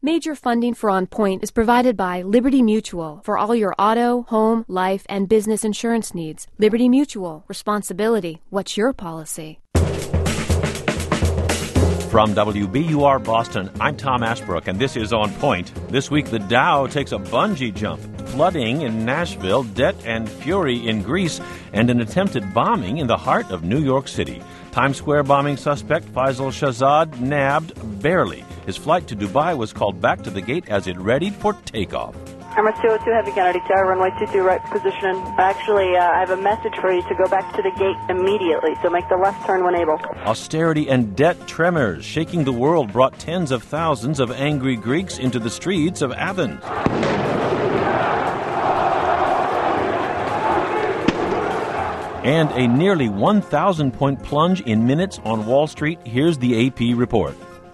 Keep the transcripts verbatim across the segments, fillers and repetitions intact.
Major funding for On Point is provided by Liberty Mutual for all your auto, home, life, and business insurance needs. Liberty Mutual. Responsibility. What's your policy? From W B U R Boston, I'm Tom Ashbrook, and this is On Point. This week, the Dow takes a bungee jump. Flooding in Nashville, debt and fury in Greece, and an attempted bombing in the heart of New York City. Times Square bombing suspect Faisal Shahzad nabbed barely. His flight to Dubai was called back to the gate as it readied for takeoff. Armor two oh two, Heavy Kennedy Tower, runway two two, right position. Actually, uh, I have a message for you to go back to the gate immediately, so make the left turn when able. Austerity and debt tremors shaking the world brought tens of thousands of angry Greeks into the streets of Athens. And a nearly one thousand point plunge in minutes on Wall Street. Here's the A P report.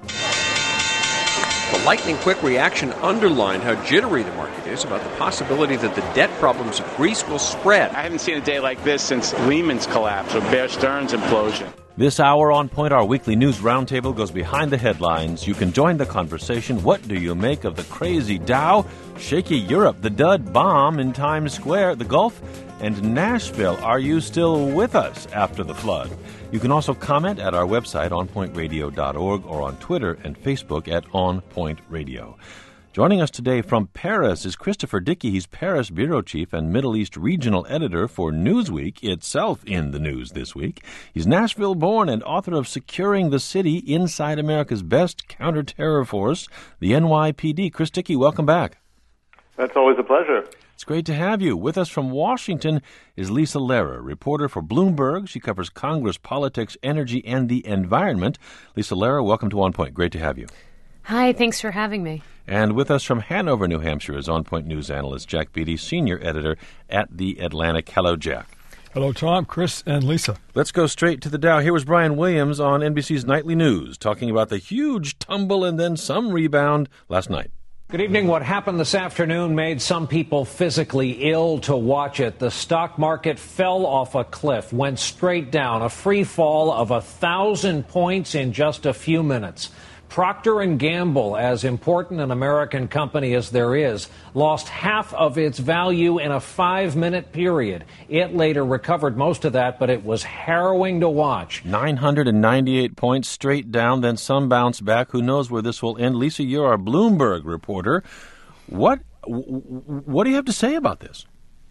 The lightning-quick reaction underlined how jittery the market is about the possibility that the debt problems of Greece will spread. I haven't seen a day like this since Lehman's collapse or Bear Stearns' implosion. This hour on Point, our weekly news roundtable goes behind the headlines. You can join the conversation. What do you make of the crazy Dow, shaky Europe, the dud bomb in Times Square, the Gulf, and Nashville? Are you still with us after the flood? You can also comment at our website, on point radio dot org, or on Twitter and Facebook at On Point Radio. Joining us today from Paris is Christopher Dickey. He's Paris bureau chief and Middle East regional editor for Newsweek, itself in the news this week. He's Nashville-born and author of Securing the City Inside America's Best Counterterror Force, the N Y P D. Chris Dickey, welcome back. That's always a pleasure. It's great to have you. With us from Washington is Lisa Lehrer, reporter for Bloomberg. She covers Congress, politics, energy, and the environment. Lisa Lehrer, welcome to On Point. Great to have you. Hi, thanks for having me. And with us from Hanover, New Hampshire is On Point News analyst Jack Beatty, senior editor at The Atlantic. Hello, Jack. Hello, Tom, Chris, and Lisa. Let's go straight to the Dow. Here was Brian Williams on N B C's Nightly News talking about the huge tumble and then some rebound last night. Good evening. What happened this afternoon made some people physically ill to watch it. The stock market fell off a cliff, went straight down, a free fall of a thousand points in just a few minutes. Procter and Gamble, as important an American company as there is, lost half of its value in a five-minute period. It later recovered most of that, but it was harrowing to watch. nine hundred ninety-eight points straight down, then some bounce back. Who knows where this will end? Lisa, you're our Bloomberg reporter. What what do you have to say about this?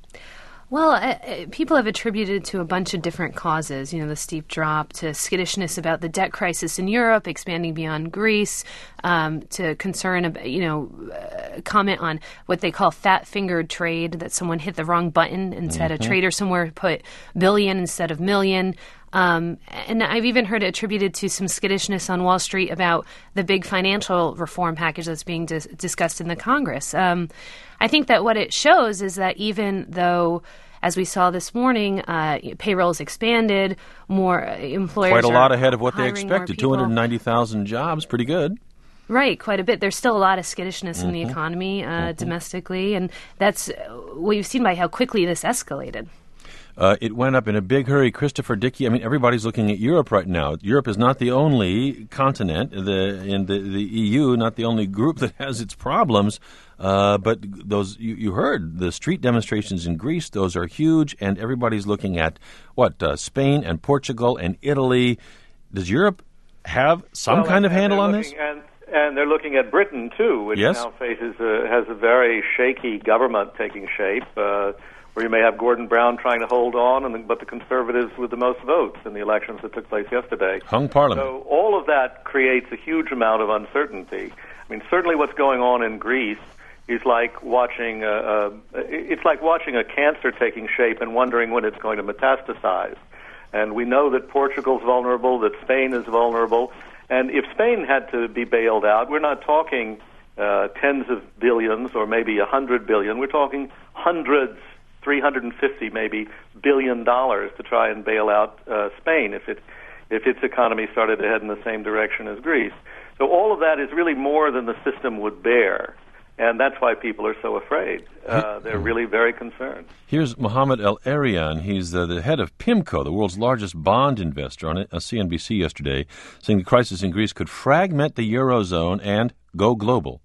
Well, uh, people have attributed it to a bunch of different causes, you know, the steep drop, to skittishness about the debt crisis in Europe, expanding beyond Greece, um, to concern, about, you know, uh, comment on what they call fat-fingered trade, that someone hit the wrong button and said mm-hmm. a trader somewhere put billion instead of million. Um, and I've even heard it attributed to some skittishness on Wall Street about the big financial reform package that's being dis- discussed in the Congress. Um, I think that what it shows is that even though, as we saw this morning, uh, payrolls expanded, more employers quite a are lot ahead of what they hiring expected. two hundred ninety thousand jobs, pretty good. Right, quite a bit. There's still a lot of skittishness mm-hmm. in the economy uh, mm-hmm. domestically, and that's what you've seen by how quickly this escalated. Uh, it went up in a big hurry. Christopher Dickey, I mean, everybody's looking at Europe right now. Europe is not the only continent the, in the, the E U, not the only group that has its problems. Uh, but those you, you heard, the street demonstrations in Greece, those are huge, and everybody's looking at, what, uh, Spain and Portugal and Italy. Does Europe have some well, kind of handle on this? And, and they're looking at Britain, too, which yes. now faces a, has a very shaky government taking shape, uh, where you may have Gordon Brown trying to hold on, and the, but the Conservatives with the most votes in the elections that took place yesterday. Hung Parliament. So all of that creates a huge amount of uncertainty. I mean, certainly what's going on in Greece is like watching a, a, it's like watching a cancer taking shape and wondering when it's going to metastasize. And we know that Portugal's vulnerable, that Spain is vulnerable. And if Spain had to be bailed out, we're not talking uh, tens of billions or maybe a hundred billion. We're talking hundreds, three hundred fifty maybe billion dollars to try and bail out uh, Spain if it if its economy started to head in the same direction as Greece. So all of that is really more than the system would bear. And that's why people are so afraid. Uh, they're really very concerned. Here's Mohammed El-Erian. He's uh, the head of PIMCO, the world's largest bond investor, on a C N B C yesterday, saying the crisis in Greece could fragment the Eurozone and go global.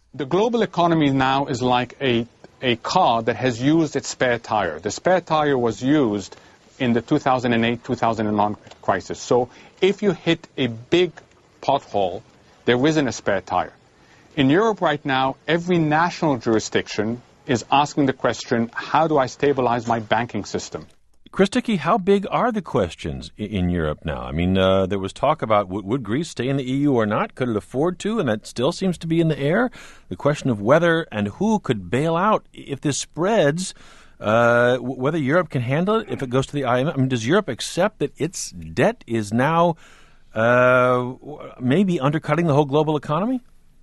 the global economy now is like a, a car that has used its spare tire. The spare tire was used in the two thousand eight two thousand nine crisis. So if you hit a big pothole, there isn't a spare tire. In Europe right now, every national jurisdiction is asking the question, how do I stabilize my banking system? Chris Dickey, how big are the questions in Europe now? I mean, uh, there was talk about would, would Greece stay in the E U or not? Could it afford to? And that still seems to be in the air. The question of whether and who could bail out if this spreads, uh, whether Europe can handle it if it goes to the I M F. I mean, does Europe accept that its debt is now uh, maybe undercutting the whole global economy?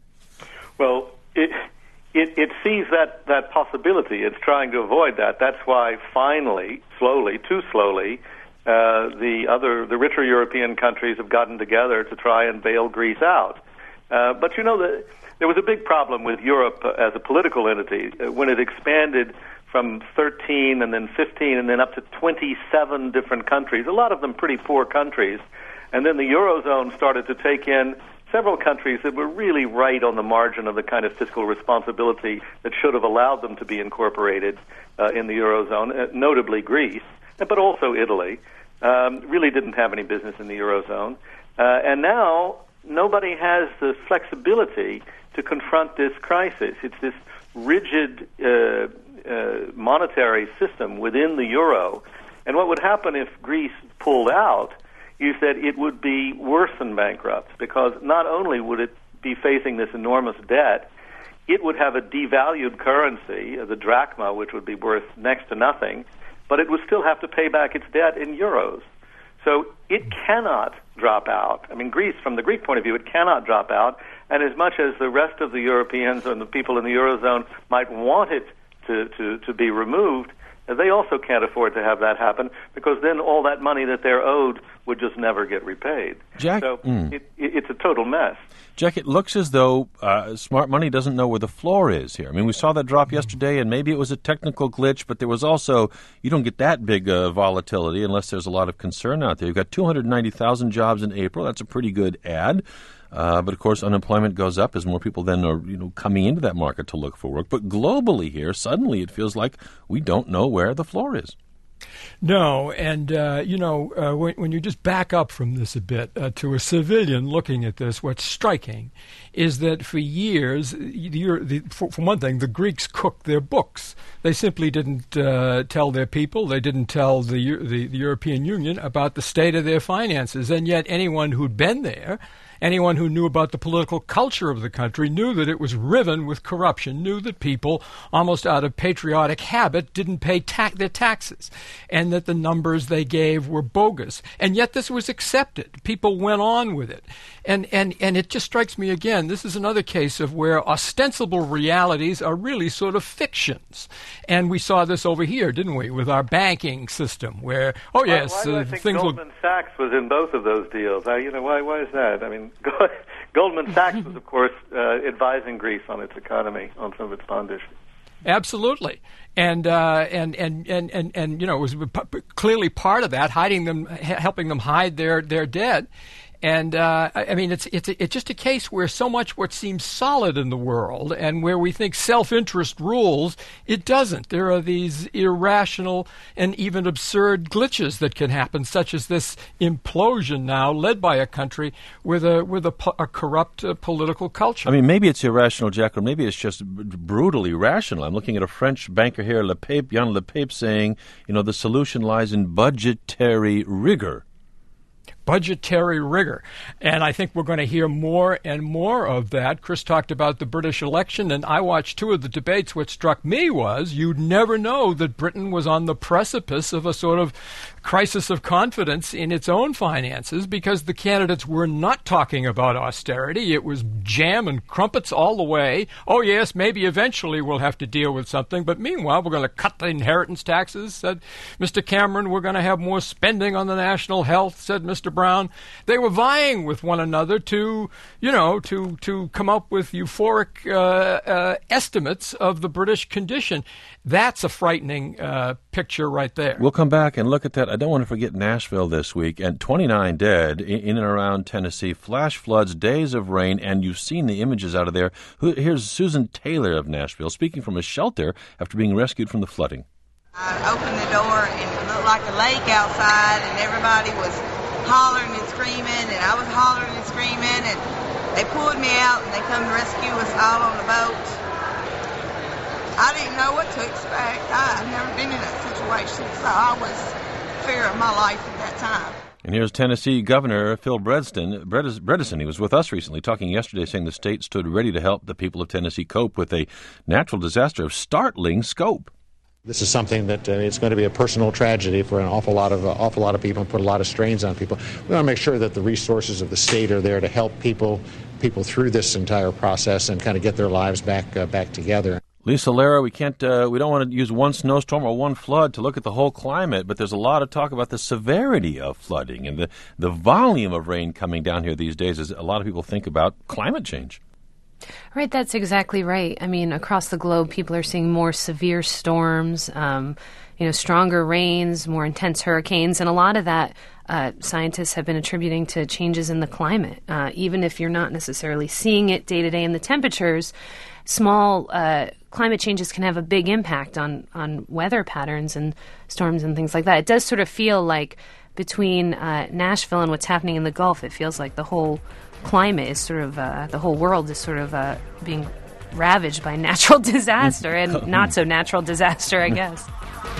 Well, it... It, it sees that, that possibility. It's trying to avoid that. That's why finally, slowly, too slowly, uh, the other, the richer European countries have gotten together to try and bail Greece out. Uh, but you know, the, there was a big problem with Europe uh, as a political entity uh, when it expanded from thirteen and then fifteen and then up to twenty-seven different countries, a lot of them pretty poor countries. And then the Eurozone started to take in several countries that were really right on the margin of the kind of fiscal responsibility that should have allowed them to be incorporated uh, in the Eurozone, uh, notably Greece, but also Italy, um, really didn't have any business in the Eurozone. Uh, and now nobody has the flexibility to confront this crisis. It's this rigid uh, uh, monetary system within the Euro. And what would happen if Greece pulled out is that it would be worse than bankrupt, because not only would it be facing this enormous debt, it would have a devalued currency, the drachma, which would be worth next to nothing, but it would still have to pay back its debt in euros. So it cannot drop out. I mean, Greece, from the Greek point of view, it cannot drop out, and as much as the rest of the Europeans and the people in the Eurozone might want it to, to, to be removed, they also can't afford to have that happen, because then all that money that they're owed would just never get repaid. Jack, so mm. it, it, it's a total mess. Jack, it looks as though uh, smart money doesn't know where the floor is here. I mean, we saw that drop yesterday, and maybe it was a technical glitch, but there was also, you don't get that big uh, volatility unless there's a lot of concern out there. You've got two hundred ninety thousand jobs in April. That's a pretty good ad. Uh, but, of course, unemployment goes up as more people then are, you know, coming into that market to look for work. But globally here, suddenly it feels like we don't know where the floor is. No, and, uh, you know, uh, when, when you just back up from this a bit uh, to a civilian looking at this, what's striking is that for years, the, the, for, for one thing, the Greeks cooked their books. They simply didn't uh, tell their people, they didn't tell the, the, the European Union about the state of their finances, and yet anyone who'd been there, anyone who knew about the political culture of the country knew that it was riven with corruption, knew that people, almost out of patriotic habit, didn't pay ta- their taxes, and that the numbers they gave were bogus. And yet this was accepted. People went on with it. And, and, and it just strikes me again, this is another case of where ostensible realities are really sort of fictions. And we saw this over here, didn't we, with our banking system, where, oh yes, why, why do uh, I think things Goldman will... Sachs was in both of those deals. I, you know, why, why is that? I mean, Goldman Sachs was, of course, uh, advising Greece on its economy, on some of its bond issues. Absolutely, and uh, and, and and and and you know, it was p- clearly part of that, hiding them, helping them hide their their debt. And uh, I mean, it's it's it's just a case where so much what seems solid in the world, and where we think self-interest rules, it doesn't. There are these irrational and even absurd glitches that can happen, such as this implosion now, led by a country with a with a, a corrupt uh, political culture. I mean, maybe it's irrational, Jack, or maybe it's just b- brutally rational. I'm looking at a French banker here, Lepape, Jan Lepape, saying, you know, the solution lies in budgetary rigor. Budgetary rigor. And I think we're going to hear more and more of that. Chris talked about the British election, and I watched two of the debates. What struck me was you'd never know that Britain was on the precipice of a sort of crisis of confidence in its own finances, because the candidates were not talking about austerity. It was jam and crumpets all the way. Oh, yes, maybe eventually we'll have to deal with something, but meanwhile we're going to cut the inheritance taxes, said Mister Cameron. We're going to have more spending on the national health, said Mister Brown, they were vying with one another to, you know, to to come up with euphoric uh, uh, estimates of the British condition. That's a frightening uh, picture right there. We'll come back and look at that. I don't want to forget Nashville this week, and twenty-nine dead in and around Tennessee, flash floods, days of rain, and you've seen the images out of there. Here's Susan Taylor of Nashville speaking from a shelter after being rescued from the flooding. I opened the door and it looked like a lake outside, and everybody was hollering and screaming, and I was hollering and screaming, and they pulled me out and they come to rescue us all on the boat. I didn't know what to expect. I had never been in that situation, so I was in fear of my life at that time. And here's Tennessee Governor Phil Bredesen. Bredesen, he was with us recently, talking yesterday, saying the state stood ready to help the people of Tennessee cope with a natural disaster of startling scope. This is something that uh, it's going to be a personal tragedy for an awful lot of uh, awful lot of people and put a lot of strains on people. We want to make sure that the resources of the state are there to help people people through this entire process and kind of get their lives back uh, back together. Lisa Lara, we can't, uh, we don't want to use one snowstorm or one flood to look at the whole climate, but there's a lot of talk about the severity of flooding and the, the volume of rain coming down here these days as a lot of people think about climate change. Right, that's exactly right. I mean, across the globe, people are seeing more severe storms, um, you know, stronger rains, more intense hurricanes, and a lot of that uh, scientists have been attributing to changes in the climate. Uh, even if you're not necessarily seeing it day to day in the temperatures, small uh, climate changes can have a big impact on, on weather patterns and storms and things like that. It does sort of feel like between uh, Nashville and what's happening in the Gulf, it feels like the whole climate is sort of, uh, the whole world is sort of uh, being ravaged by natural disaster and not so natural disaster, I guess.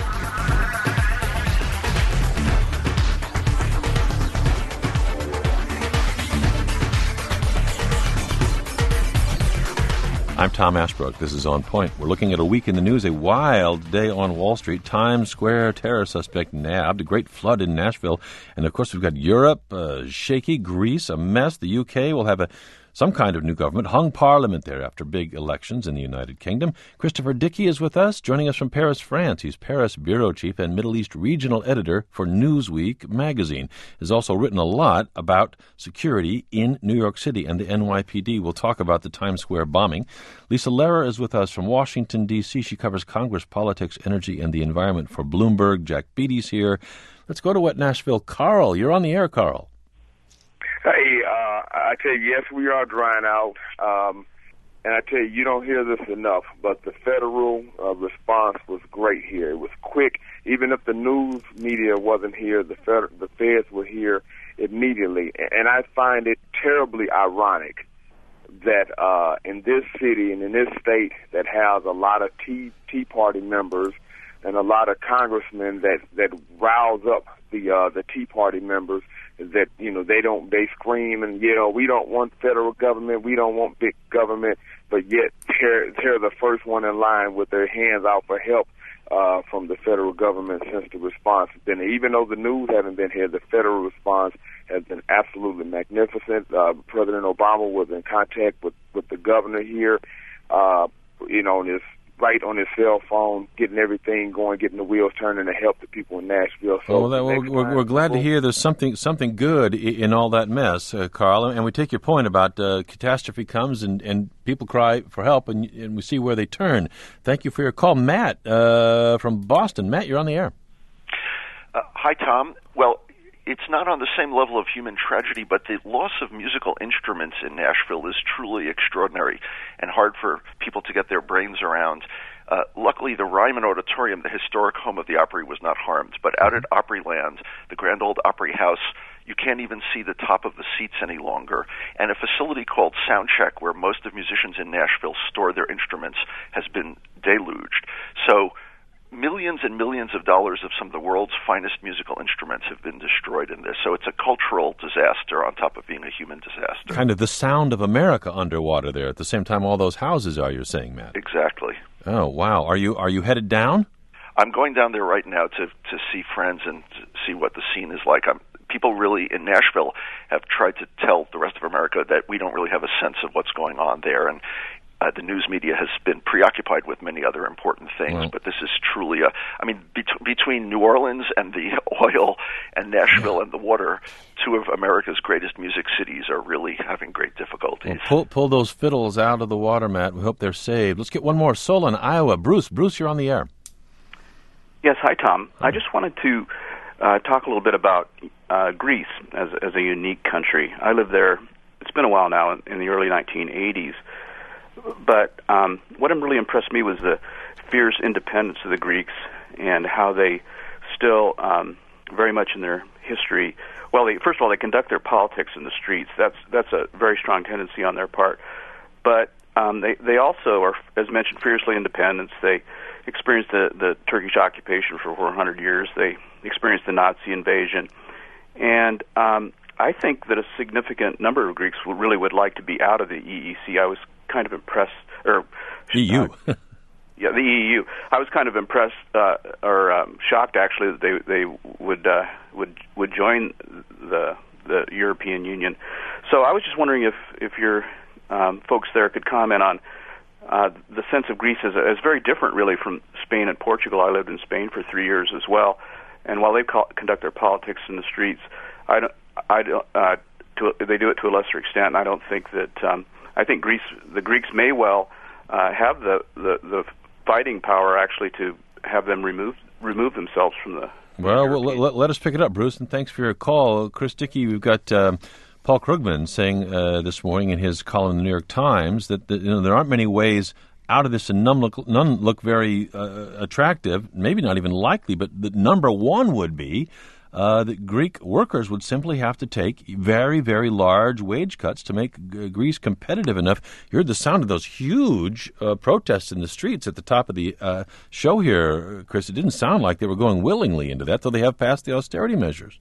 I'm Tom Ashbrook. This is On Point. We're looking at a week in the news, a wild day on Wall Street. Times Square terror suspect nabbed, a great flood in Nashville. And, of course, we've got Europe, uh, shaky, Greece, a mess. The U K will have a some kind of new government, hung parliament there after big elections in the United Kingdom. Christopher Dickey is with us, joining us from Paris, France. He's Paris bureau chief and Middle East regional editor for Newsweek magazine. He's also written a lot about security in New York City and the N Y P D. We'll talk about the Times Square bombing. Lisa Lara is with us from Washington, D C. She covers Congress, politics, energy, and the environment for Bloomberg. Jack Beatty's here. Let's go to Wet Nashville. Carl, you're on the air, Carl. Hey, uh, I tell you, yes, we are drying out, um, and I tell you, you don't hear this enough, but the federal uh, response was great here. It was quick. Even if the news media wasn't here, the fed- the feds were here immediately, and I find it terribly ironic that uh, in this city and in this state that has a lot of Tea, Tea Party members and a lot of congressmen that, that rouse up the uh, the Tea Party members, that, you know, they don't, they scream and, you know, we don't want federal government, we don't want big government, but yet they're, they're the first one in line with their hands out for help uh, from the federal government since the response has been. Even though the news hasn't been here, the federal response has been absolutely magnificent. Uh, President Obama was in contact with, with the governor here, uh, you know, and it's right on his cell phone, getting everything going, getting the wheels turning to help the people in Nashville. So well, that, well, we're, we're glad to hear there's something something good in all that mess, uh, Carl. And we take your point about uh, catastrophe comes and, and people cry for help, and, and we see where they turn. Thank you for your call. Matt uh, from Boston. Matt, you're on the air. Uh, hi, Tom. Well, it's not on the same level of human tragedy, but the loss of musical instruments in Nashville is truly extraordinary and hard for people to get their brains around. Uh, luckily, the Ryman Auditorium, the historic home of the Opry, was not harmed. But out at Opryland, the Grand Ole Opry House, you can't even see the top of the seats any longer. And a facility called Soundcheck, where most of musicians in Nashville store their instruments, has been deluged. So millions and millions of dollars of some of the world's finest musical instruments have been destroyed in this. So it's a cultural disaster on top of being a human disaster. Kind of the sound of America underwater there. At the same time, all those houses are, you're saying, Matt? Exactly. Oh, wow. Are you are you headed down? I'm going down there right now to, to see friends and to see what the scene is like. I'm, people really in Nashville have tried to tell the rest of America that we don't really have a sense of what's going on there. And Uh, the news media has been preoccupied with many other important things, right. but this is truly a, I mean, bet- between New Orleans and the oil and Nashville yeah. and the water, two of America's greatest music cities are really having great difficulties. Well, pull, pull those fiddles out of the water, Matt. We hope they're saved. Let's get one more. Solon, Iowa. Bruce, Bruce, you're on the air. Yes, hi, Tom. I just wanted to uh, talk a little bit about uh, Greece as, as a unique country. I lived there, it's been a while now, in, in the early nineteen eighties. But um, what really impressed me was the fierce independence of the Greeks and how they still, um, very much in their history, well, they, first of all, they conduct their politics in the streets. That's that's a very strong tendency on their part. But um, they, they also are, as mentioned, fiercely independent. They experienced the, the Turkish occupation for four hundred years. They experienced the Nazi invasion. And um, I think that a significant number of Greeks would, really would like to be out of the E E C. I was kind of impressed, or E U. Uh, yeah, the E U. I was kind of impressed, uh, or um, shocked actually, that they they would uh, would would join the the European Union. So I was just wondering if if your um, folks there could comment on uh, the sense of Greece as, as very different, really, from Spain and Portugal. I lived in Spain for three years as well, and while they call, conduct their politics in the streets, I don't. I don't. Uh, to, they do it to a lesser extent, and I don't think that. Um, I think Greece, the Greeks may well uh, have the, the, the fighting power actually to have them remove remove themselves from the. Well, well let, let us pick it up, Bruce, and thanks for your call, Chris Dickey. We've got um, Paul Krugman saying uh, this morning in his column in the New York Times that, that you know there aren't many ways out of this, and none look none look very uh, attractive, maybe not even likely. But the number one would be. Uh, that Greek workers would simply have to take very, very large wage cuts to make uh, Greece competitive enough. You heard the sound of those huge uh, protests in the streets at the top of the uh, show here, Chris. It didn't sound like they were going willingly into that, though they have passed the austerity measures.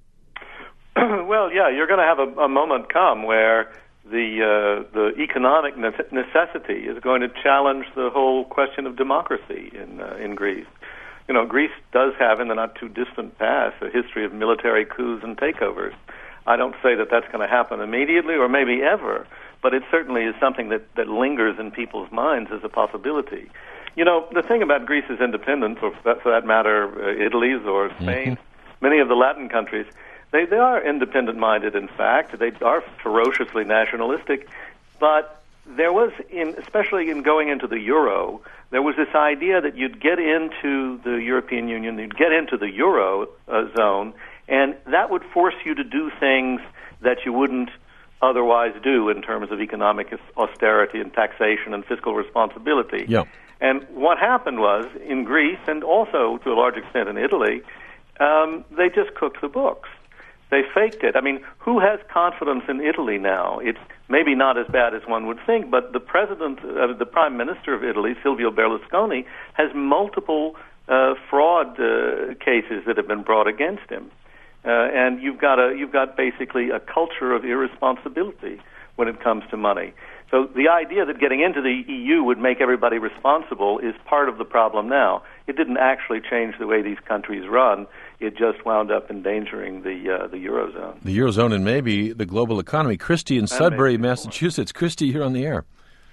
Well, yeah, you're going to have a, a moment come where the uh, the economic necessity is going to challenge the whole question of democracy in uh, in Greece. You know, Greece does have, in the not-too-distant past, a history of military coups and takeovers. I don't say that that's going to happen immediately or maybe ever, but it certainly is something that, that lingers in people's minds as a possibility. You know, the thing about Greece's independence, or for that, for that matter, uh, Italy's or Spain's, mm-hmm. many of the Latin countries, they, they are independent-minded, in fact. They are ferociously nationalistic, but there was, in, especially in going into the euro, there was this idea that you'd get into the European Union, you'd get into the euro uh, zone, and that would force you to do things that you wouldn't otherwise do in terms of economic austerity and taxation and fiscal responsibility. Yeah. And what happened was, in Greece, and also to a large extent in Italy, um, they just cooked the books. They faked it. I mean, who has confidence in Italy now? It's maybe not as bad as one would think, but the president, uh, the prime minister of Italy, Silvio Berlusconi, has multiple uh, fraud uh, cases that have been brought against him, uh, and you've got a you've got basically a culture of irresponsibility when it comes to money. So the idea that getting into the E U would make everybody responsible is part of the problem now. It didn't actually change the way these countries run. It just wound up endangering the uh, the Eurozone. The Eurozone and maybe the global economy. Christy in Sudbury, Massachusetts. Christy, you're on the air.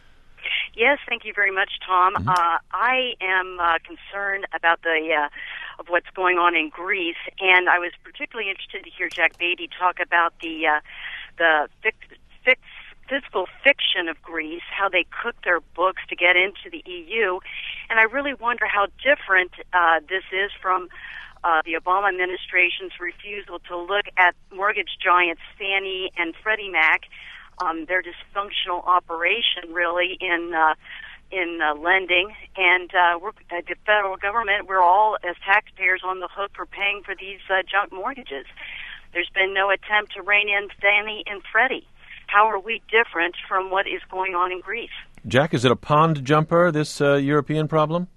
Yes, thank you very much, Tom. Mm-hmm. Uh, I am uh, concerned about the uh, of what's going on in Greece, and I was particularly interested to hear Jack Beatty talk about the uh, the fic- fic- fiscal fiction of Greece, how they cook their books to get into the E U, and I really wonder how different uh, this is from Uh, the Obama administration's refusal to look at mortgage giants Fannie and Freddie Mac, um, their dysfunctional operation, really, in uh, in uh, lending. And uh, we're, uh, the federal government, we're all, as taxpayers, on the hook for paying for these uh, junk mortgages. There's been no attempt to rein in Fannie and Freddie. How are we different from what is going on in Greece? Jack, is it a pond jumper, this uh, European problem?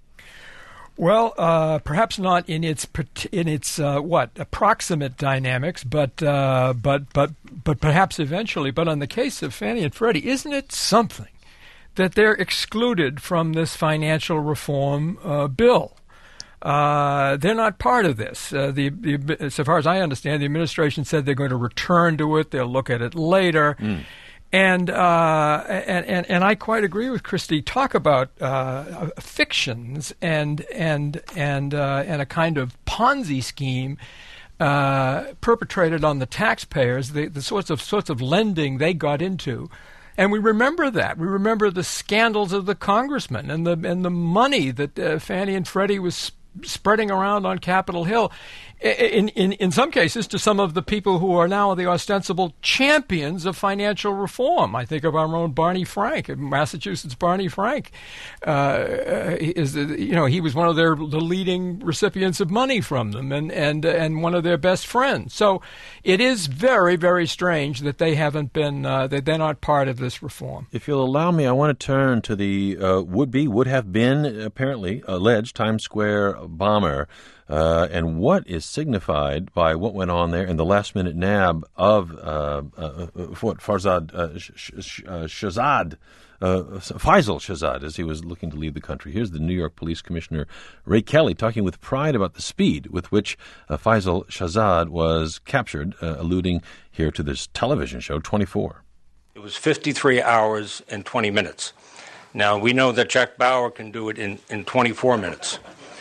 Well, uh, perhaps not in its in its uh, what approximate dynamics, but uh, but but but perhaps eventually. But on the case of Fannie and Freddie, isn't it something that they're excluded from this financial reform uh, bill? Uh, they're not part of this. Uh, the, the so far as I understand, the administration said they're going to return to it. They'll look at it later. Mm. And, uh, and and and I quite agree with Christy. Talk about uh, fictions and and and uh, and a kind of Ponzi scheme uh, perpetrated on the taxpayers. The, the sorts of sorts of lending they got into, and we remember that. We remember the scandals of the congressmen and the and the money that uh, Fannie and Freddie was sp- spreading around on Capitol Hill. In, in in some cases, to some of the people who are now the ostensible champions of financial reform. I think of our own Barney Frank, Massachusetts Barney Frank. Uh, is you know he was one of their the leading recipients of money from them, and and and one of their best friends. So it is very very strange that they haven't been uh, that they're not part of this reform. If you'll allow me, I want to turn to the uh, would be would have been apparently alleged Times Square bomber. Uh, and what is signified by what went on there in the last-minute nab of uh, uh, what Farzad uh, Sh- Sh- uh, Shahzad, uh, Faisal Shahzad, as he was looking to leave the country. Here's the New York Police Commissioner Ray Kelly talking with pride about the speed with which uh, Faisal Shahzad was captured, uh, alluding here to this television show, twenty-four. It was fifty-three hours and twenty minutes. Now, we know that Jack Bauer can do it in, in twenty-four minutes.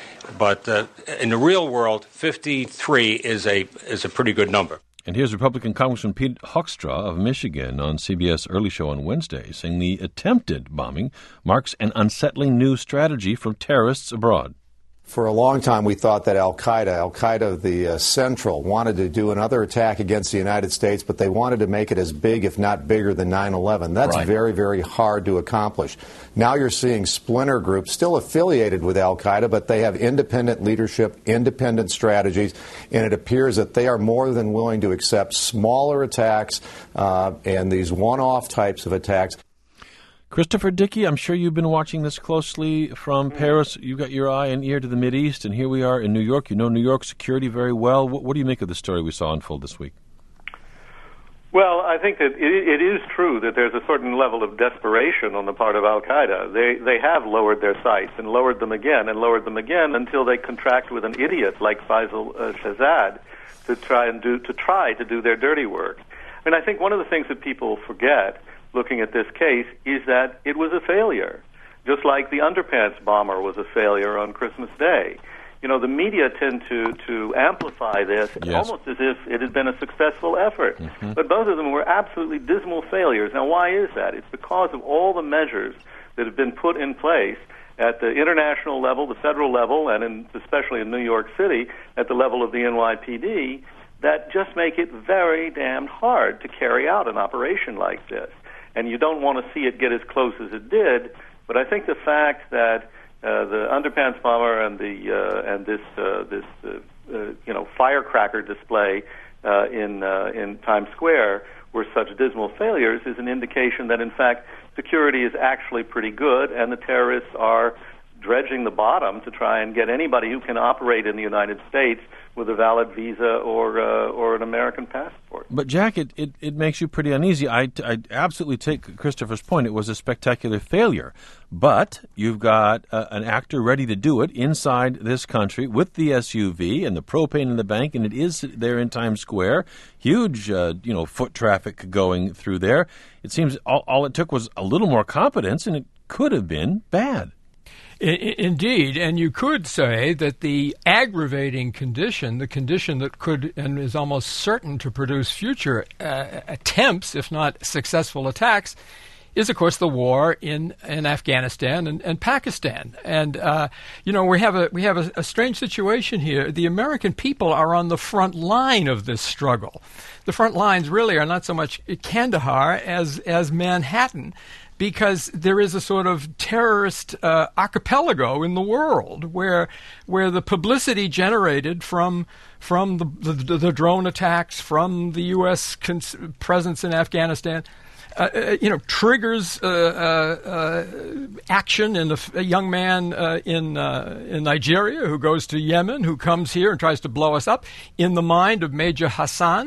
But uh, in the real world, fifty-three is a is a pretty good number. And here's Republican Congressman Pete Hoekstra of Michigan on C B S Early Show on Wednesday, saying the attempted bombing marks an unsettling new strategy from terrorists abroad. For a long time, we thought that al-Qaeda, al-Qaeda, the uh, Central, wanted to do another attack against the United States, but they wanted to make it as big, if not bigger, than nine eleven. That's right. very, very hard to accomplish. Now you're seeing splinter groups still affiliated with al-Qaeda, but they have independent leadership, independent strategies, and it appears that they are more than willing to accept smaller attacks uh, and these one-off types of attacks. Christopher Dickey, I'm sure you've been watching this closely from Paris. You got your eye and ear to the Mideast, and here we are in New York. You know New York security very well. What, what do you make of the story we saw unfold this week? Well, I think that it, it is true that there's a certain level of desperation on the part of al-Qaeda. They they have lowered their sights and lowered them again and lowered them again until they contract with an idiot like Faisal uh, Shahzad to try and do to try to do their dirty work. I mean, I think one of the things that people forget, looking at this case, is that it was a failure, just like the underpants bomber was a failure on Christmas Day. You know, the media tend to, to amplify this yes. almost as if it had been a successful effort. Mm-hmm. But both of them were absolutely dismal failures. Now, why is that? It's because of all the measures that have been put in place at the international level, the federal level, and in, especially in New York City, at the level of the N Y P D, that just make it very damn hard to carry out an operation like this. And you don't want to see it get as close as it did, but I think the fact that uh, the underpants bomber and the uh, and this uh, this uh, uh, you know firecracker display uh, in uh, in Times Square were such dismal failures is an indication that in fact security is actually pretty good, and the terrorists are dredging the bottom to try and get anybody who can operate in the United States with a valid visa or uh, or an American passport. But, Jack, it, it, it makes you pretty uneasy. I, I absolutely take Christopher's point. It was a spectacular failure. But you've got uh, an actor ready to do it inside this country with the S U V and the propane in the bank, and it is there in Times Square. Huge, uh, you know, foot traffic going through there. It seems all, all it took was a little more competence, and it could have been bad. Indeed, and you could say that the aggravating condition, the condition that could and is almost certain to produce future uh, attempts, if not successful attacks, is, of course, the war in, in Afghanistan and, and Pakistan. And, uh, you know, we have a we have a, a strange situation here. The American people are on the front line of this struggle. The front lines really are not so much Kandahar as, as Manhattan, because there is a sort of terrorist uh, archipelago in the world where where the publicity generated from from the, the, the drone attacks, from the U S cons- presence in Afghanistan, uh, uh, you know, triggers uh, uh, uh, action in a, a young man uh, in uh, in Nigeria who goes to Yemen, who comes here and tries to blow us up. In the mind of Major Hassan,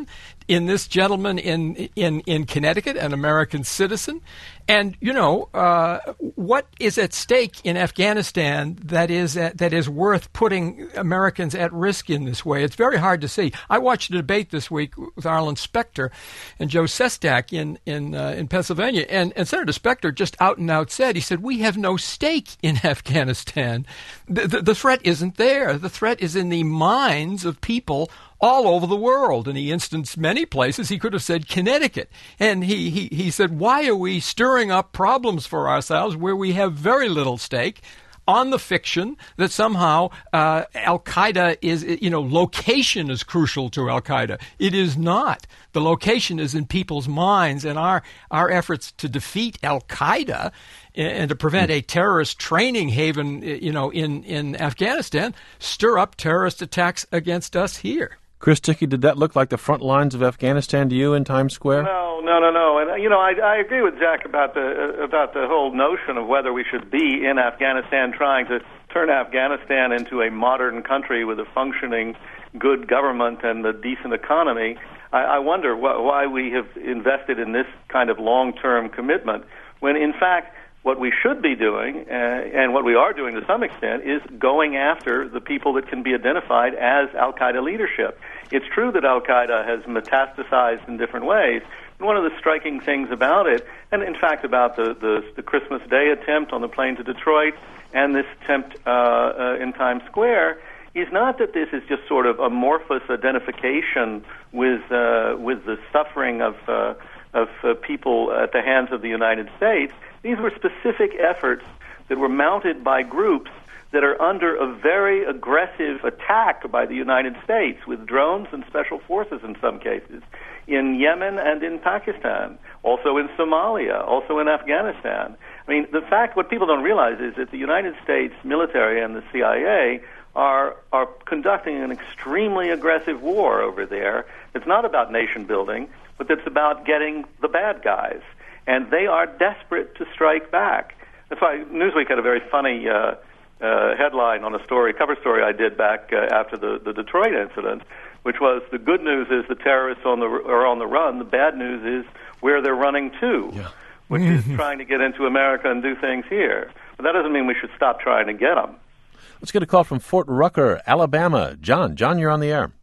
in this gentleman in in in Connecticut, an American citizen. And you know uh, what is at stake in Afghanistan that is at, that is worth putting Americans at risk in this way? It's very hard to see. I watched a debate this week with Arlen Specter and Joe Sestak in in uh, in Pennsylvania, and, and Senator Specter just out and out said, he said, we have no stake in Afghanistan. The, the, the threat isn't there. The threat is in the minds of people all over the world. And he instanced many places. He could have said Connecticut. And he, he, he said, why are we stirring up problems for ourselves where we have very little stake on the fiction that somehow uh, Al-Qaeda is, you know, location is crucial to Al-Qaeda. It is not. The location is in people's minds, and our, our efforts to defeat Al-Qaeda and to prevent a terrorist training haven, you know, in, in Afghanistan, stir up terrorist attacks against us here. Chris Ticky, did that look like the front lines of Afghanistan to you in Times Square? No, no, no, no. And you know, I, I agree with Jack about the uh, about the whole notion of whether we should be in Afghanistan trying to turn Afghanistan into a modern country with a functioning, good government and a decent economy. I, I wonder wh- why we have invested in this kind of long-term commitment when, in fact, what we should be doing, uh, and what we are doing to some extent, is going after the people that can be identified as Al-Qaeda leadership. It's true that Al-Qaeda has metastasized in different ways. One of the striking things about it, and in fact about the, the, the Christmas Day attempt on the plane to Detroit and this attempt uh, uh, in Times Square, is not that this is just sort of amorphous identification with uh, with the suffering of uh, of uh, people at the hands of the United States. These were specific efforts that were mounted by groups that are under a very aggressive attack by the United States with drones and special forces in some cases, in Yemen and in Pakistan, also in Somalia, also in Afghanistan. I mean, the fact, what people don't realize is that the United States military and the C I A are are conducting an extremely aggressive war over there. It's not about nation building, but it's about getting the bad guys. And they are desperate to strike back. That's why Newsweek had a very funny uh, uh, headline on a story, cover story I did back uh, after the, the Detroit incident, which was the good news is the terrorists on the, are on the run. The bad news is where they're running to, yeah. which is trying to get into America and do things here. But that doesn't mean we should stop trying to get them. Let's get a call from Fort Rucker, Alabama. John, John, you're on the air.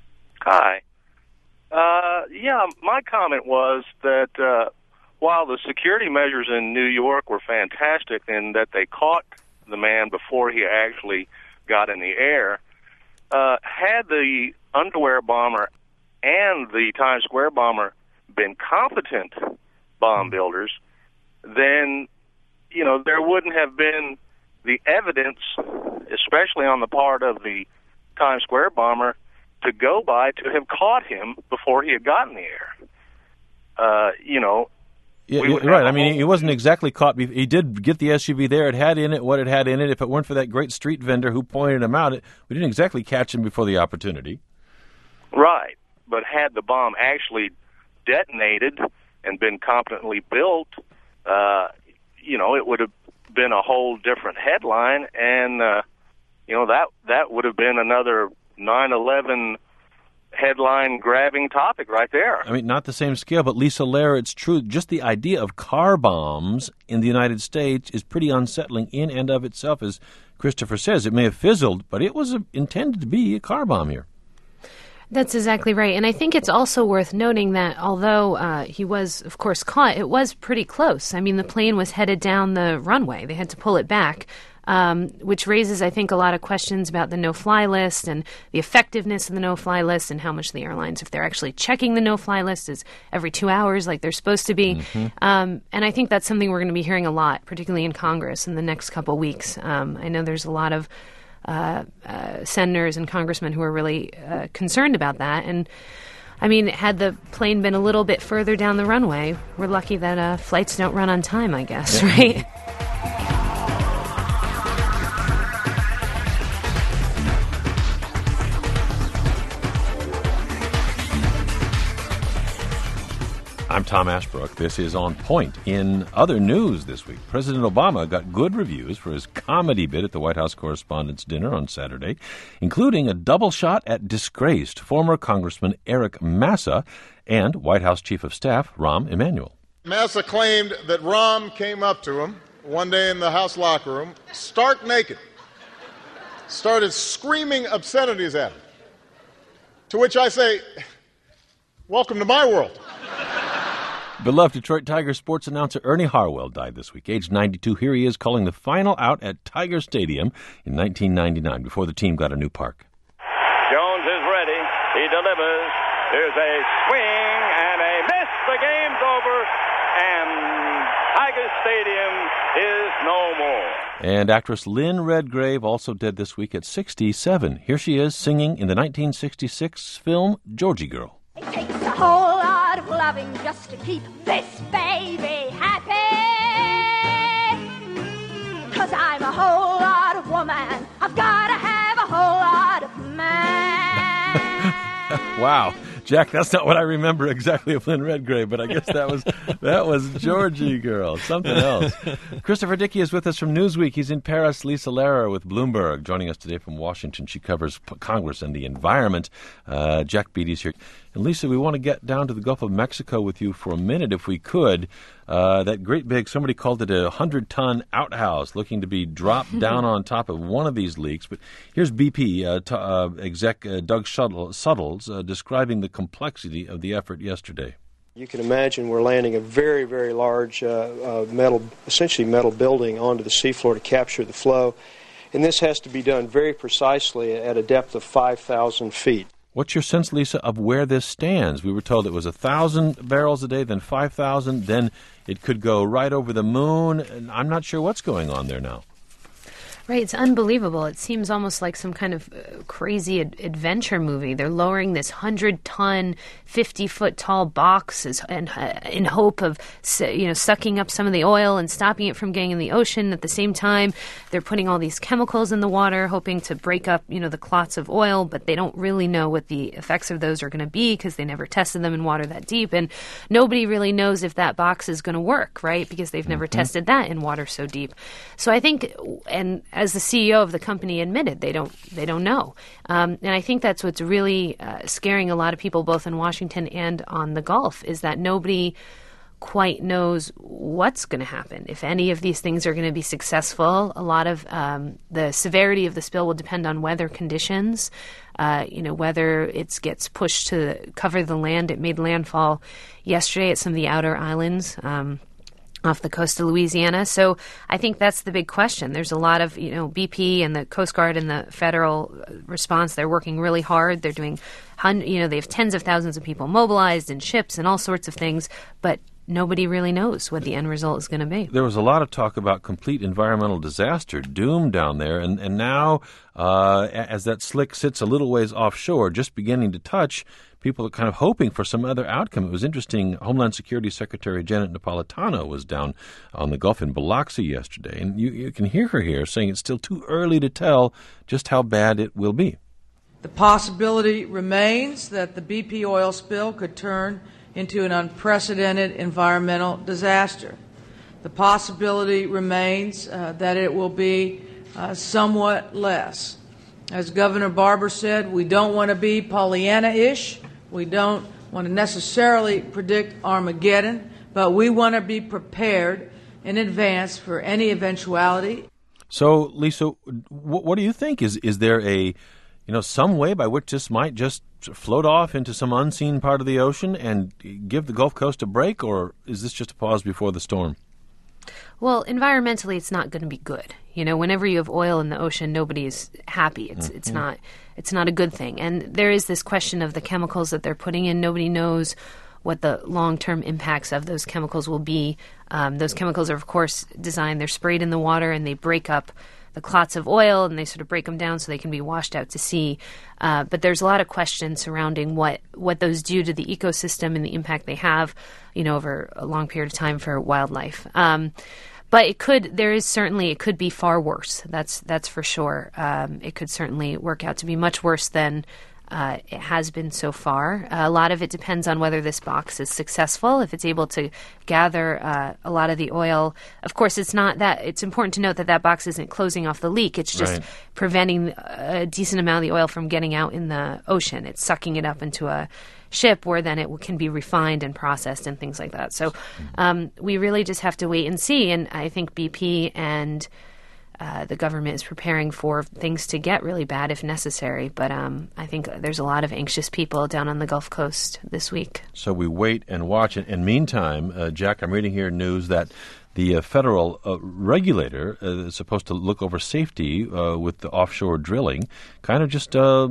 Hi. Uh, yeah, my comment was that uh, while the security measures in New York were fantastic in that they caught the man before he actually got in the air, uh, had the underwear bomber and the Times Square bomber been competent bomb builders, then, you know, there wouldn't have been the evidence, especially on the part of the Times Square bomber, to go by to have caught him before he had gotten the air. Uh, you know, Yeah, you're right. I mean, he wasn't exactly caught. He did get the S U V there. It had in it what it had in it. If it weren't for that great street vendor who pointed him out, we didn't exactly catch him before the opportunity. Right. But had the bomb actually detonated and been competently built, uh, you know, it would have been a whole different headline. And, uh, you know, that, that would have been another nine eleven headline-grabbing topic right there. I mean, not the same scale, but Lisa Lair, it's true. Just the idea of car bombs in the United States is pretty unsettling in and of itself, as Christopher says. It may have fizzled, but it was a, intended to be a car bomb here. That's exactly right. And I think it's also worth noting that although uh, he was, of course, caught, it was pretty close. I mean, the plane was headed down the runway. They had to pull it back. Um, which raises, I think, a lot of questions about the no-fly list and the effectiveness of the no-fly list and how much the airlines, if they're actually checking the no-fly list, is every two hours like they're supposed to be. Mm-hmm. Um, and I think that's something we're going to be hearing a lot, particularly in Congress in the next couple of weeks. Um, I know there's a lot of uh, uh, senators and congressmen who are really uh, concerned about that. And, I mean, had the plane been a little bit further down the runway, we're lucky that uh, flights don't run on time, I guess, yeah. right? I'm Tom Ashbrook. This is On Point. In other news this week, President Obama got good reviews for his comedy bit at the White House Correspondents' Dinner on Saturday, including a double shot at disgraced former Congressman Eric Massa and White House Chief of Staff Rahm Emanuel. Massa claimed that Rahm came up to him one day in the House locker room, stark naked, started screaming obscenities at him. To which I say, welcome to my world. Beloved Detroit Tigers sports announcer Ernie Harwell died this week, aged ninety-two. Here he is calling the final out at Tiger Stadium in nineteen ninety-nine, before the team got a new park. Jones is ready. He delivers. There's a swing and a miss. The game's over, and Tiger Stadium is no more. And actress Lynn Redgrave also dead this week at sixty-seven. Here she is singing in the nineteen sixty-six film Georgie Girl. It takes a whole lot of loving just to keep this baby happy. 'Cause I'm a whole lot of woman. I've got to have a whole lot of man. Wow. Jack, that's not what I remember exactly of Lynn Redgrave, but I guess that was that was Georgie Girl, something else. Christopher Dickey is with us from Newsweek. He's in Paris. Lisa Lehrer with Bloomberg joining us today from Washington. She covers P- Congress and the environment. Uh, Jack Beatty's here. And Lisa, we want to get down to the Gulf of Mexico with you for a minute, if we could. Uh, that great big, somebody called it a hundred-ton outhouse looking to be dropped down on top of one of these leaks. But here's B P uh, t- uh, exec uh, Doug Shuttle- Suttles uh, describing the complexity of the effort yesterday. You can imagine we're landing a very, very large uh, uh, metal, essentially metal building onto the seafloor to capture the flow. And this has to be done very precisely at a depth of five thousand feet. What's your sense, Lisa, of where this stands? We were told it was one thousand barrels a day, then five thousand, then it could go right over the moon. And I'm not sure what's going on there now. Right, it's unbelievable. It seems almost like some kind of uh, crazy ad- adventure movie. They're lowering this hundred-ton, fifty-foot-tall box as, and, uh, in hope of, you know, sucking up some of the oil and stopping it from getting in the ocean. At the same time, they're putting all these chemicals in the water, hoping to break up, you know, the clots of oil, but they don't really know what the effects of those are going to be because they never tested them in water that deep. And nobody really knows if that box is going to work, right, because they've never mm-hmm. tested that in water so deep. So I think, and as the C E O of the company admitted, they don't they don't know. Um, and I think that's what's really uh, scaring a lot of people, both in Washington and on the Gulf, is that nobody quite knows what's going to happen. If any of these things are going to be successful, a lot of um, the severity of the spill will depend on weather conditions. Uh, you know, whether it gets pushed to cover the land. It made landfall yesterday at some of the outer islands. Um, off the coast of Louisiana. So I think that's the big question. There's a lot of, you know, B P and the Coast Guard and the federal response. They're working really hard. They're doing, you know, they have tens of thousands of people mobilized in ships and all sorts of things, but nobody really knows what the end result is going to be. There was a lot of talk about complete environmental disaster, doom down there, and, and now uh, as that slick sits a little ways offshore, just beginning to touch, people are kind of hoping for some other outcome. It was interesting. Homeland Security Secretary Janet Napolitano was down on the Gulf in Biloxi yesterday, and you, you can hear her here saying it's still too early to tell just how bad it will be. The possibility remains that the B P oil spill could turn into an unprecedented environmental disaster. The possibility remains uh, that it will be uh, somewhat less. As Governor Barbour said, we don't want to be Pollyanna-ish. We don't want to necessarily predict Armageddon, but we want to be prepared in advance for any eventuality. So, Lisa, what, what do you think? Is is there a, you know, some way by which this might just float off into some unseen part of the ocean and give the Gulf Coast a break, or is this just a pause before the storm? Well, environmentally, it's not going to be good. You know, whenever you have oil in the ocean, nobody is happy. It's mm-hmm. it's not it's not a good thing. And there is this question of the chemicals that they're putting in. Nobody knows what the long-term impacts of those chemicals will be. Um, those chemicals are, of course, designed. They're sprayed in the water and they break up the clots of oil, and they sort of break them down so they can be washed out to sea. Uh, but there's a lot of questions surrounding what, what those do to the ecosystem and the impact they have, you know, over a long period of time for wildlife. Um, but it could, there is certainly, it could be far worse. That's that's for sure. Um, it could certainly work out to be much worse than Uh, it has been so far. Uh, a lot of it depends on whether this box is successful, if it's able to gather uh, a lot of the oil. Of course, it's not that. It's important to note that that box isn't closing off the leak. It's just Right. preventing a decent amount of the oil from getting out in the ocean. It's sucking it up into a ship where then it can be refined and processed and things like that. So um, we really just have to wait and see. And I think B P and Uh, the government is preparing for things to get really bad if necessary. But um, I think there's a lot of anxious people down on the Gulf Coast this week. So we wait and watch. And, and meantime, uh, Jack, I'm reading here news that the uh, federal uh, regulator uh, is supposed to look over safety uh, with the offshore drilling, kind of just uh,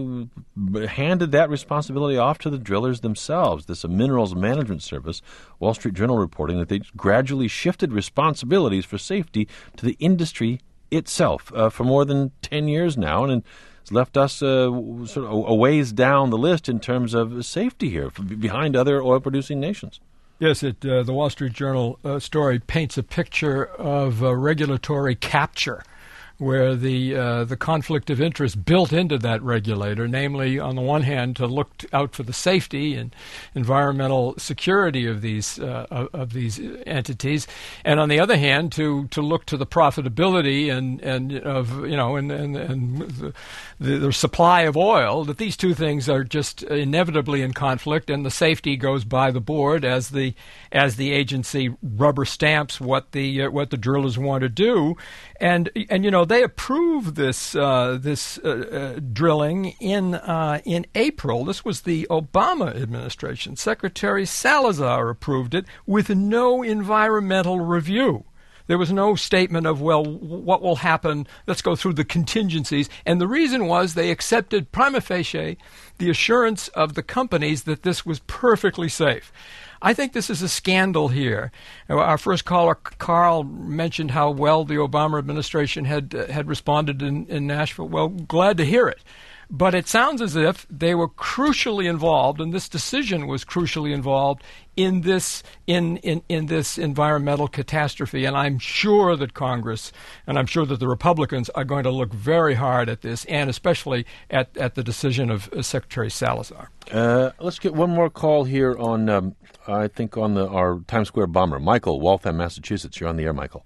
uh, handed that responsibility off to the drillers themselves. This uh, Minerals Management Service, Wall Street Journal reporting that they gradually shifted responsibilities for safety to the industry itself uh, for more than ten years now, and it's left us uh, sort of a ways down the list in terms of safety here, behind other oil-producing nations. Yes, it, uh, the Wall Street Journal uh, story paints a picture of uh, regulatory capture, where the uh, the conflict of interest built into that regulator, namely, on the one hand, to look t- out for the safety and environmental security of these uh, of, of these entities, and on the other hand, to, to look to the profitability and, and of you know and and, and the, the, the supply of oil. That these two things are just inevitably in conflict, and the safety goes by the board as the as the agency rubber stamps what the uh, what the drillers want to do, and and you know. They approved this uh, this uh, uh, drilling in uh, in April. This was the Obama administration. Secretary Salazar approved it with no environmental review. There was no statement of, well, what will happen? Let's go through the contingencies. And the reason was they accepted prima facie the assurance of the companies that this was perfectly safe. I think this is a scandal here. Our first caller, Carl, mentioned how well the Obama administration had uh, had responded in, in Nashville. Well, glad to hear it. But it sounds as if they were crucially involved, and this decision was crucially involved in this in, in, in this environmental catastrophe. And I'm sure that Congress and I'm sure that the Republicans are going to look very hard at this, and especially at, at the decision of uh, Secretary Salazar. Uh, let's get one more call here on, um, I think, on the, our Times Square bomber. Michael, Waltham, Massachusetts. You're on the air, Michael.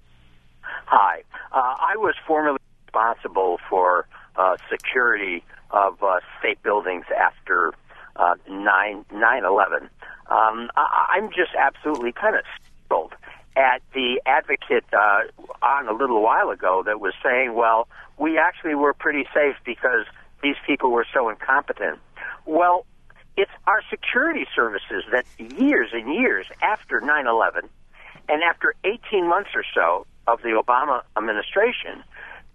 Hi. Uh, I was formerly responsible for uh, security of uh, state buildings after uh, nine eleven. Um, I, I'm just absolutely kind of startled at the advocate uh, on a little while ago that was saying, well, we actually were pretty safe because these people were so incompetent. Well, it's our security services that years and years after nine eleven and after eighteen months or so of the Obama administration,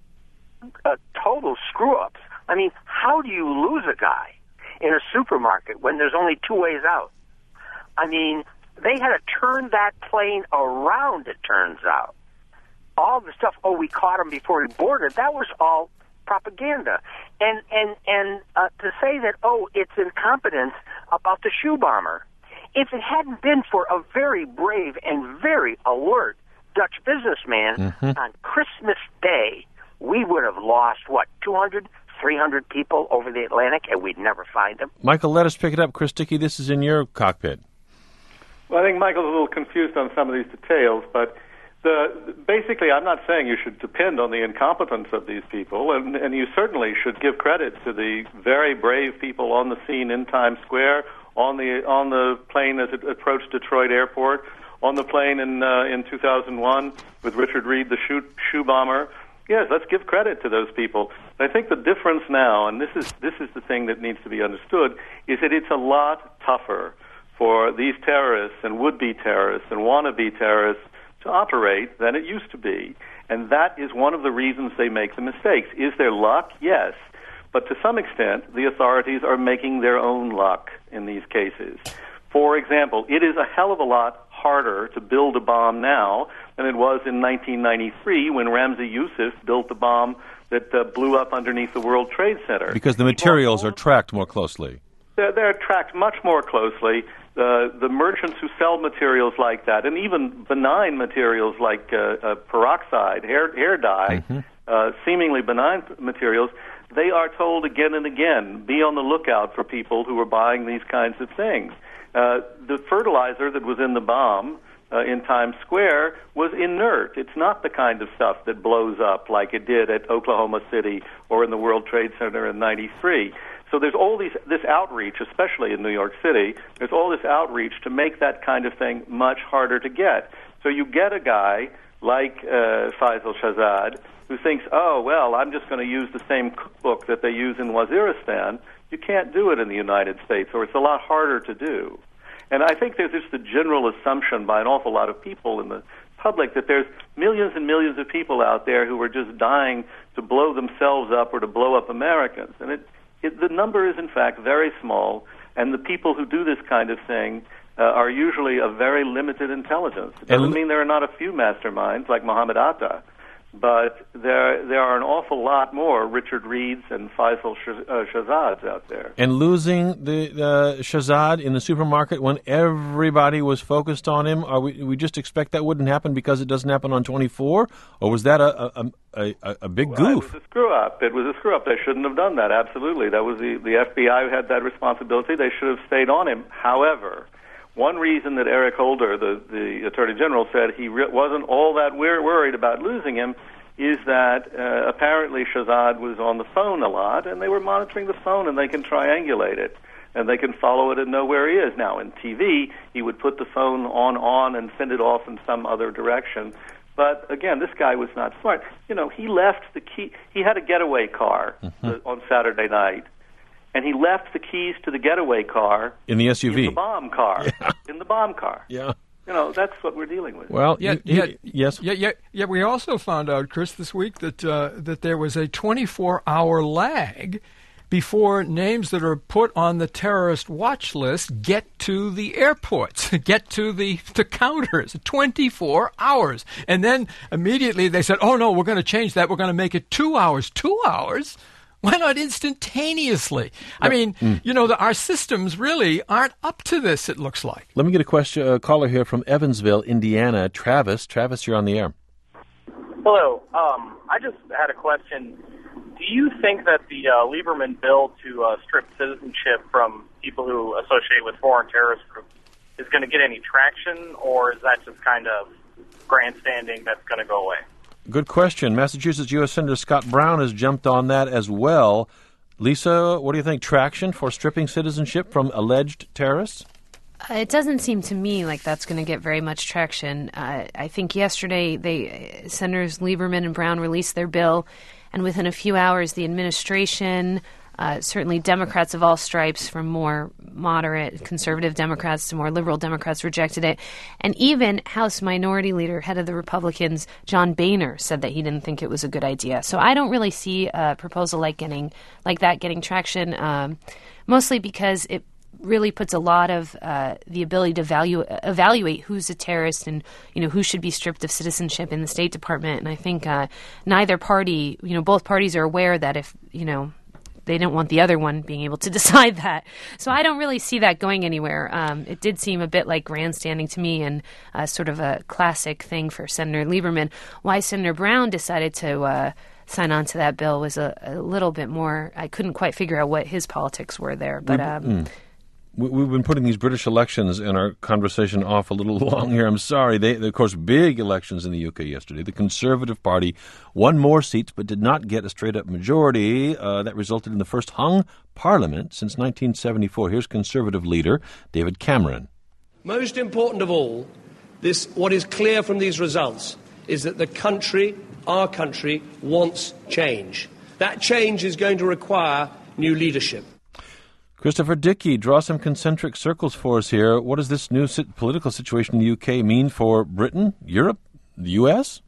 uh, total screw-ups. I mean, how do you lose a guy in a supermarket when there's only two ways out? I mean, they had to turn that plane around, it turns out. All the stuff, oh, we caught him before he boarded, that was all propaganda. And and, and uh, to say that, oh, it's incompetence about the shoe bomber. If it hadn't been for a very brave and very alert Dutch businessman mm-hmm. on Christmas Day, we would have lost, what, two hundred, three hundred people over the Atlantic, and we'd never find them. Michael, let us pick it up. Chris Dickey, this is in your cockpit. Well, I think Michael's a little confused on some of these details, but the, basically I'm not saying you should depend on the incompetence of these people, and, and you certainly should give credit to the very brave people on the scene in Times Square, on the on the plane as it approached Detroit Airport, on the plane in uh, in two thousand one with Richard Reed, the shoe, shoe bomber. Yes, let's give credit to those people. I think the difference now, and this is this is the thing that needs to be understood, is that it's a lot tougher for these terrorists and would-be terrorists and wannabe terrorists to operate than it used to be. And that is one of the reasons they make the mistakes. Is there luck? Yes. But to some extent, the authorities are making their own luck in these cases. For example, it is a hell of a lot harder to build a bomb now than it was in nineteen ninety-three when Ramzi Yousef built the bomb that uh, blew up underneath the World Trade Center. Because the materials are tracked more closely. They're, they're tracked much more closely. Uh, the merchants who sell materials like that, and even benign materials like uh, uh, peroxide, hair, hair dye, mm-hmm. uh, seemingly benign materials, they are told again and again, be on the lookout for people who are buying these kinds of things. Uh, the fertilizer that was in the bomb uh, in Times Square was inert. It's not the kind of stuff that blows up like it did at Oklahoma City or in the World Trade Center in ninety-three. So there's all these this outreach, especially in New York City, there's all this outreach to make that kind of thing much harder to get. So you get a guy like uh, Faisal Shahzad who thinks, oh, well, I'm just going to use the same cookbook that they use in Waziristan. You can't do it in the United States, or it's a lot harder to do. And I think there's just a general assumption by an awful lot of people in the public that there's millions and millions of people out there who are just dying to blow themselves up or to blow up Americans. And it, it, the number is, in fact, very small, and the people who do this kind of thing uh, are usually of very limited intelligence. It doesn't mean there are not a few masterminds like Mohammed Atta, but there there are an awful lot more Richard Reeds and Faisal Shahzads out there. And losing the uh, Shahzad in the supermarket when everybody was focused on him, are we, we just expect that wouldn't happen because it doesn't happen on twenty-four? Or was that a a, a, a, a big well, goof? It was a screw-up. It was a screw-up. They shouldn't have done that, absolutely. That was the, the F B I who had that responsibility. They should have stayed on him. However, one reason that Eric Holder, the, the Attorney General, said he re- wasn't all that weir- worried about losing him is that uh, apparently Shahzad was on the phone a lot, and they were monitoring the phone, and they can triangulate it, and they can follow it and know where he is. Now, in T V, he would put the phone on, on, and send it off in some other direction. But, again, this guy was not smart. You know, he left the key. He had a getaway car mm-hmm. uh, on Saturday night. And he left the keys to the getaway car in the S U V, in the bomb car, yeah. in the bomb car. Yeah, you know that's what we're dealing with. Well, yeah, you, yeah, you, yes, yeah, yeah, yeah. We also found out, Chris, this week that uh, that there was a twenty-four hour lag before names that are put on the terrorist watch list get to the airports, get to the to counters. twenty-four hours, and then immediately they said, "Oh no, we're going to change that. We're going to make it two hours." Two hours. Why not instantaneously? I mean, mm. you know, the, our systems really aren't up to this, it looks like. Let me get a question, a caller here from Evansville, Indiana. Travis. Travis, you're on the air. Hello. Um, I just had a question. Do you think that the uh, Lieberman bill to uh, strip citizenship from people who associate with foreign terrorist groups is going to get any traction, or is that just kind of grandstanding that's going to go away? Good question. Massachusetts U S Senator Scott Brown has jumped on that as well. Lisa, what do you think? Traction for stripping citizenship from alleged terrorists? Uh, it doesn't seem to me like that's going to get very much traction. Uh, I think yesterday they uh, Senators Lieberman and Brown released their bill, and within a few hours the administration, uh, certainly Democrats of all stripes, from more moderate conservative Democrats to more liberal Democrats, rejected it. And even House Minority Leader, head of the Republicans, John Boehner, said that he didn't think it was a good idea. So I don't really see a proposal like getting like that getting traction, um, mostly because it really puts a lot of uh, the ability to value, evaluate who's a terrorist and, you know, who should be stripped of citizenship in the State Department. And I think uh, neither party, you know, both parties are aware that if, you know, they didn't want the other one being able to decide that. So I don't really see that going anywhere. Um, it did seem a bit like grandstanding to me and uh, sort of a classic thing for Senator Lieberman. Why Senator Brown decided to uh, sign on to that bill was a, a little bit more, I couldn't quite figure out what his politics were there. But um, mm. We've been putting these British elections in our conversation off a little long here. I'm sorry. They, of course, big elections in the U K yesterday. The Conservative Party won more seats but did not get a straight-up majority. Uh, that resulted in the first hung parliament since nineteen seventy-four. Here's Conservative leader David Cameron. Most important of all, this what is clear from these results is that the country, our country, wants change. That change is going to require new leadership. Christopher Dickey, draw some concentric circles for us here. What does this new sit- political situation in the U K mean for Britain, Europe, the U S?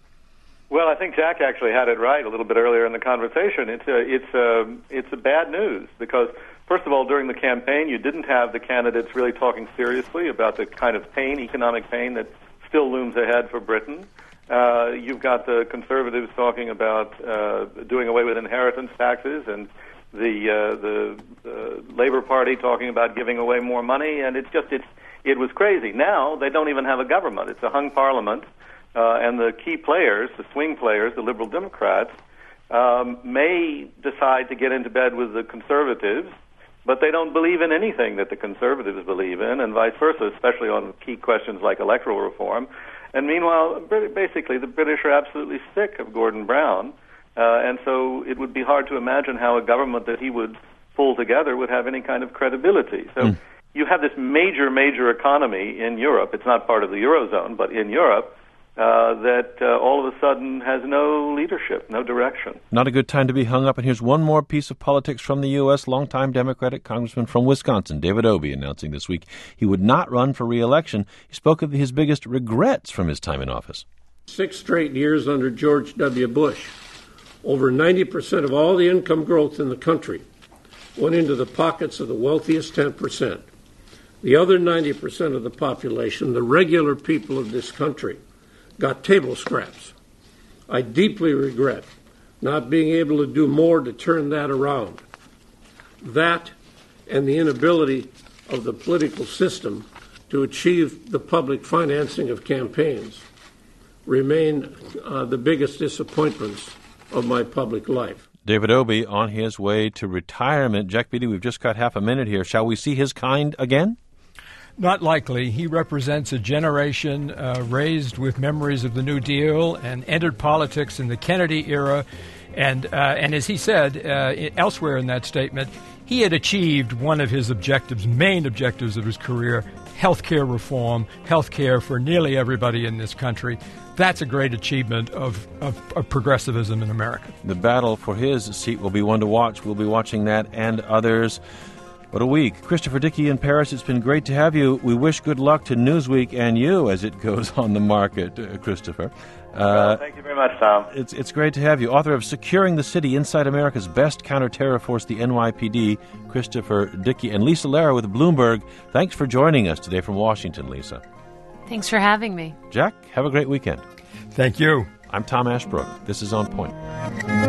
Well, I think Jack actually had it right a little bit earlier in the conversation. It's a, it's a, it's a bad news because, first of all, during the campaign, you didn't have the candidates really talking seriously about the kind of pain, economic pain, that still looms ahead for Britain. Uh, you've got the Conservatives talking about uh, doing away with inheritance taxes, and the uh, the uh, Labour Party talking about giving away more money, and it's just it's it was crazy. Now they don't even have a government; it's a hung parliament, uh, and the key players, the swing players, the Liberal Democrats, um, may decide to get into bed with the conservatives, but they don't believe in anything that the conservatives believe in, and vice versa, especially on key questions like electoral reform. And meanwhile, basically, the British are absolutely sick of Gordon Brown, uh, and so it would be hard to imagine how a government that he would pull together would have any kind of credibility. So mm. you have this major, major economy in Europe. It's not part of the Eurozone, but in Europe, uh, that uh, all of a sudden has no leadership, no direction. Not a good time to be hung up. And here's one more piece of politics from the U S. Longtime Democratic Congressman from Wisconsin, David Obey, announcing this week he would not run for re-election. He spoke of his biggest regrets from his time in office. Six straight years under George W. Bush, over ninety percent of all the income growth in the country went into the pockets of the wealthiest ten percent. The other ninety percent of the population, the regular people of this country, got table scraps. I deeply regret not being able to do more to turn that around. That and the inability of the political system to achieve the public financing of campaigns remain uh, the biggest disappointments of my public life. David Obey on his way to retirement. Jack Beatty, we've just got half a minute here. Shall we see his kind again? Not likely. He represents a generation uh, raised with memories of the New Deal and entered politics in the Kennedy era. And, uh, and as he said uh, elsewhere in that statement, he had achieved one of his objectives, main objectives of his career, health care reform, health care for nearly everybody in this country. That's a great achievement of, of, of progressivism in America. The battle for his seat will be one to watch. We'll be watching that and others. What a week. Christopher Dickey in Paris, it's been great to have you. We wish good luck to Newsweek and you as it goes on the market, uh, Christopher. Uh, well, thank you very much, Tom. It's it's great to have you. Author of Securing the City, Inside America's Best Counterterror Force, the N Y P D, Christopher Dickey, and Lisa Lara with Bloomberg. Thanks for joining us today from Washington, Lisa. Thanks for having me. Jack, have a great weekend. Thank you. I'm Tom Ashbrook. This is On Point.